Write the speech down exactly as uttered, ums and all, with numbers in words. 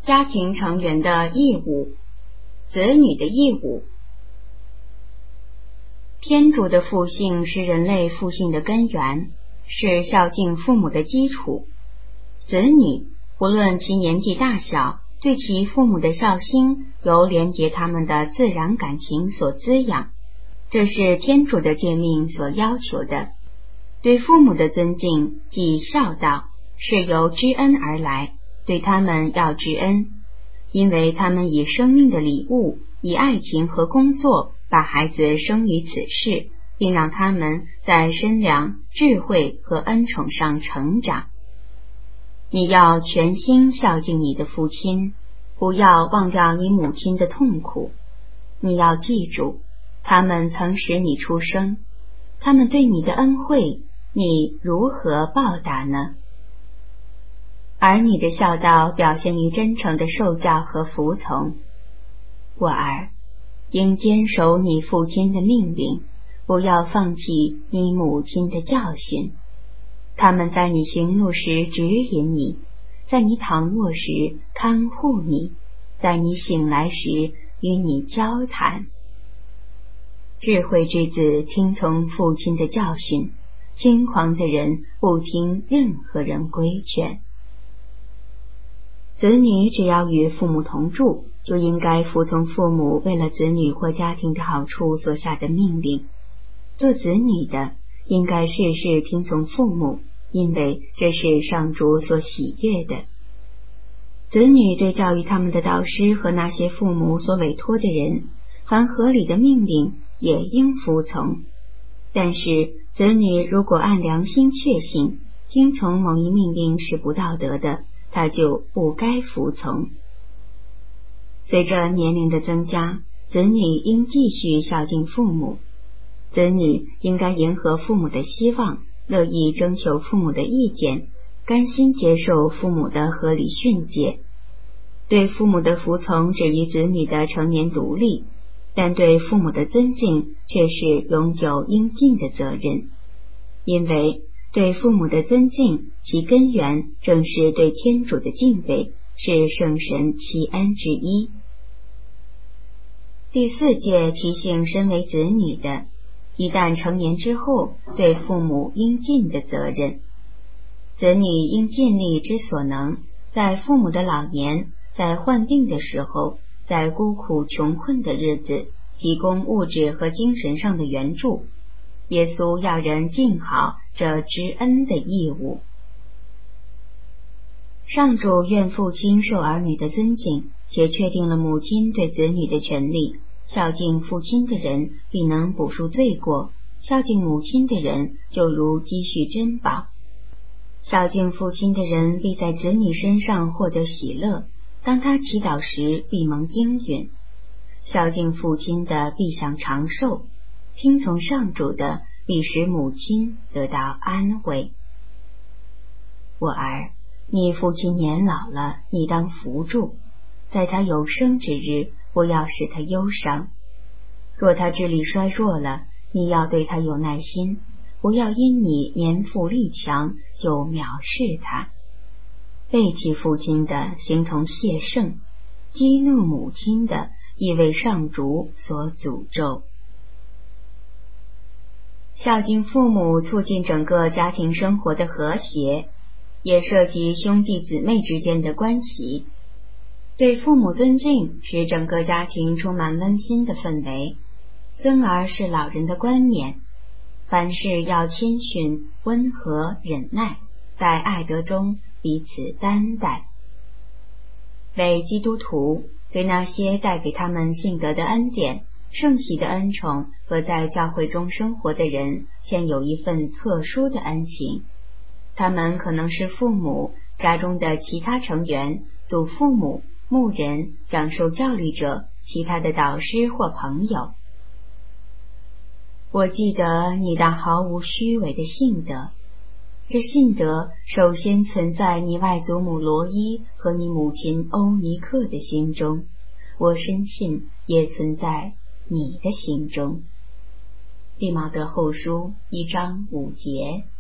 家庭成员的义务，子女的义务。天主的父性是人类父性的根源，是孝敬父母的基础。子女无论其年纪大小，对其父母的孝心由连结他们的自然感情所滋养，这是天主的诫命所要求的。对父母的尊敬即孝道，是由知恩而来，对他们要知恩，因为他们以生命的礼物，以爱情和工作把孩子生于此世，并让他们在身量、智慧和恩宠上成长。你要全心孝敬你的父亲，不要忘掉你母亲的痛苦。你要记住，他们曾使你出生，他们对你的恩惠，你如何报答呢？而你的孝道表现于真诚的受教和服从。我儿，应坚守你父亲的命令，不要放弃你母亲的教训。他们在你行路时指引你，在你躺卧时看护你，在你醒来时与你交谈。智慧之子听从父亲的教训，轻狂的人不听任何人规劝。子女只要与父母同住，就应该服从父母为了子女或家庭的好处所下的命令。做子女的应该事事听从父母，因为这是上主所喜悦的。子女对教育他们的导师和那些父母所委托的人，凡合理的命令也应服从。但是子女如果按良心确信听从某一命令是不道德的，他就不该服从。随着年龄的增加，子女应继续孝敬父母。子女应该迎合父母的希望，乐意征求父母的意见，甘心接受父母的合理训诫。对父母的服从止于子女的成年独立，但对父母的尊敬却是永久应尽的责任。因为对父母的尊敬，其根源正是对天主的敬畏，是圣神祈恩之一。第四诫提醒身为子女的，一旦成年之后，对父母应尽的责任。子女应尽力之所能，在父母的老年，在患病的时候，在孤苦穷困的日子，提供物质和精神上的援助。耶稣要人尽好这知恩的义务。上主愿父亲受儿女的尊敬，且确定了母亲对子女的权利。孝敬父亲的人必能补赎罪过，孝敬母亲的人就如积蓄珍宝。孝敬父亲的人必在子女身上获得喜乐，当他祈祷时必蒙应允。孝敬父亲的必享长寿，听从上主的必使母亲得到安慰。我儿，你父亲年老了，你当扶助，在他有生之日，不要使他忧伤。若他智力衰弱了，你要对他有耐心，不要因你年富力强就藐视他。背弃父亲的，形同谢圣；激怒母亲的，亦为上主所诅咒。孝敬父母促进整个家庭生活的和谐，也涉及兄弟姊妹之间的关系。对父母尊敬，使整个家庭充满温馨的氛围。孙儿是老人的冠冕，凡事要谦逊、温和、忍耐，在爱德中彼此担待。为基督徒，对那些带给他们信德的恩典、圣喜的恩宠和在教会中生活的人，现有一份特殊的恩情。他们可能是父母、家中的其他成员、祖父母、牧人、讲授教理者、其他的导师或朋友。我记得你那毫无虚伪的信德，这信德首先存在你外祖母罗伊和你母亲欧尼克的心中，我深信也存在你的心中。利茂德后书一章五节。